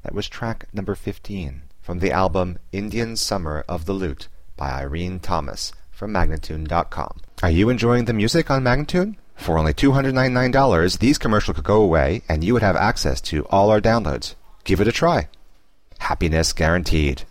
That was track number 15 from the album Indian Summer of the Lute by Irene Thomas from Magnatune.com. Are you enjoying the music on Magnatune? For only $299, these commercials could go away and you would have access to all our downloads. Give it a try. Happiness guaranteed.